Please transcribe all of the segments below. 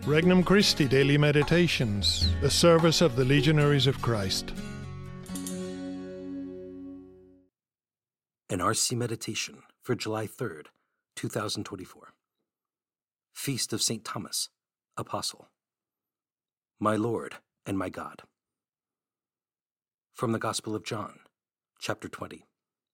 Regnum Christi Daily Meditations, the service of the Legionaries of Christ. An RC Meditation for July 3rd, 2024. Feast of St. Thomas, Apostle. My Lord and my God. From the Gospel of John, chapter 20.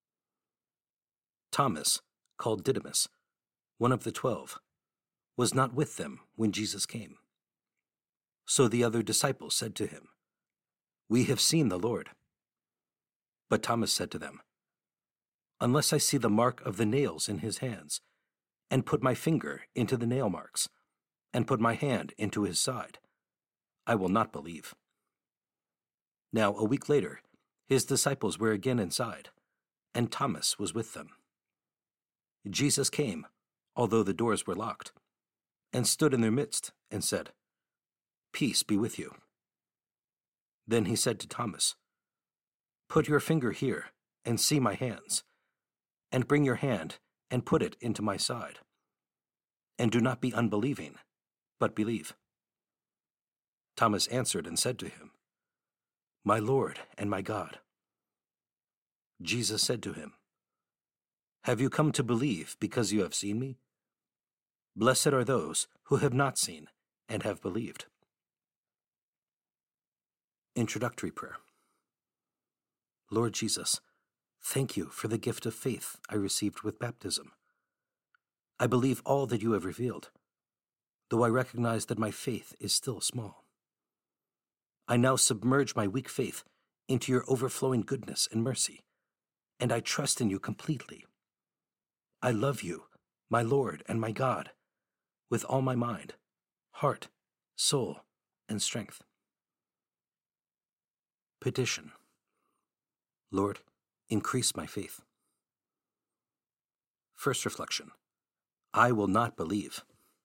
Thomas, called Didymus, one of the 12, was not with them when Jesus came. So the other disciples said to him, "We have seen the Lord." But Thomas said to them, "Unless I see the mark of the nails in his hands, and put my finger into the nail marks, and put my hand into his side, I will not believe." Now a week later, his disciples were again inside, and Thomas was with them. Jesus came, although the doors were locked, and stood in their midst and said, "Peace be with you." Then he said to Thomas, "Put your finger here and see my hands, and bring your hand and put it into my side. And do not be unbelieving, but believe." Thomas answered and said to him, "My Lord and my God." Jesus said to him, "Have you come to believe because you have seen me? Blessed are those who have not seen and have believed." Introductory Prayer. Lord Jesus, thank you for the gift of faith I received with baptism. I believe all that you have revealed, though I recognize that my faith is still small. I now submerge my weak faith into your overflowing goodness and mercy, and I trust in you completely. I love you, my Lord and my God, with all my mind, heart, soul, and strength. Petition. Lord, increase my faith. First reflection. I will not believe.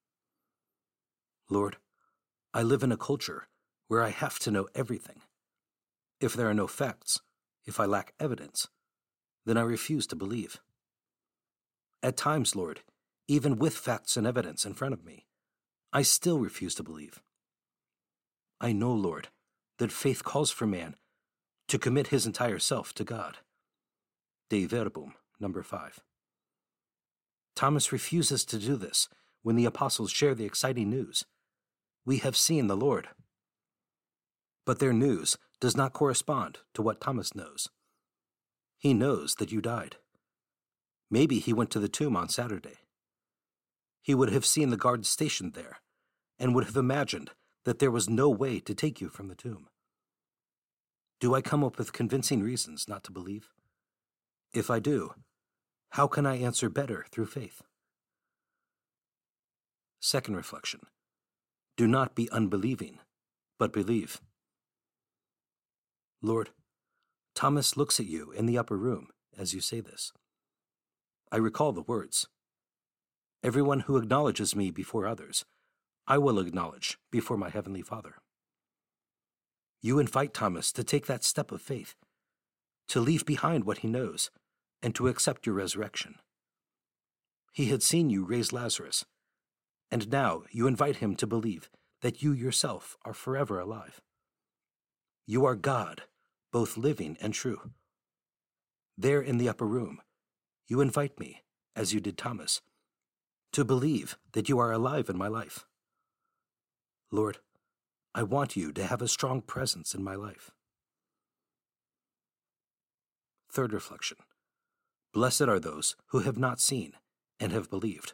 Lord, I live in a culture where I have to know everything. If there are no facts, if I lack evidence, then I refuse to believe. At times, Lord, even with facts and evidence in front of me, I still refuse to believe. I know, Lord, that faith calls for man to commit his entire self to God. Dei Verbum, number 5. Thomas refuses to do this when the apostles share the exciting news. We have seen the Lord. But their news does not correspond to what Thomas knows. He knows that you died. Maybe he went to the tomb on Saturday. He would have seen the guards stationed there and would have imagined that there was no way to take you from the tomb. Do I come up with convincing reasons not to believe? If I do, how can I answer better through faith? Second reflection. Do not be unbelieving, but believe. Lord, Thomas looks at you in the upper room as you say this. I recall the words, "Everyone who acknowledges me before others, I will acknowledge before my heavenly Father." You invite Thomas to take that step of faith, to leave behind what he knows, and to accept your resurrection. He had seen you raise Lazarus, and now you invite him to believe that you yourself are forever alive. You are God, both living and true. There in the upper room, you invite me, as you did Thomas, to believe that you are alive in my life. Lord, I want you to have a strong presence in my life. Third reflection. Blessed are those who have not seen and have believed.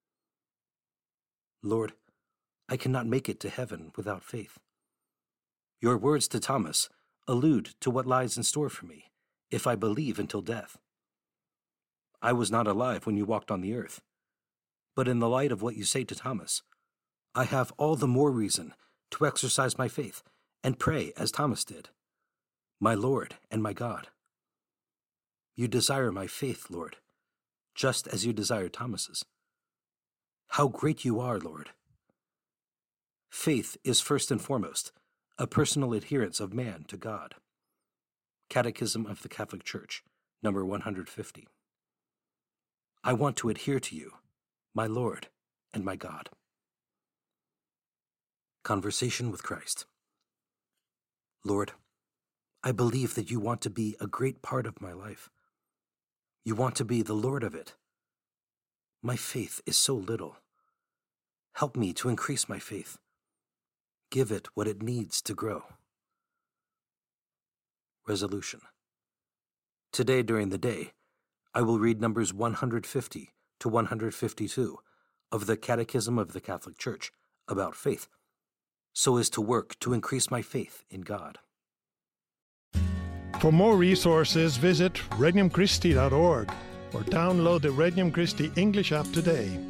Lord, I cannot make it to heaven without faith. Your words to Thomas allude to what lies in store for me if I believe until death. I was not alive when you walked on the earth, but in the light of what you say to Thomas, I have all the more reason to exercise my faith and pray as Thomas did, "My Lord and my God." You desire my faith, Lord, just as you desired Thomas's. How great you are, Lord! Faith is first and foremost a personal adherence of man to God. Catechism of the Catholic Church, number 150. I want to adhere to you, my Lord and my God. Conversation with Christ. Lord, I believe that you want to be a great part of my life. You want to be the Lord of it. My faith is so little. Help me to increase my faith. Give it what it needs to grow. Resolution. Today during the day, I will read numbers 150 to 152 of the Catechism of the Catholic Church about faith, so as to work to increase my faith in God. For more resources, visit regnumchristi.org or download the Regnum Christi English app today.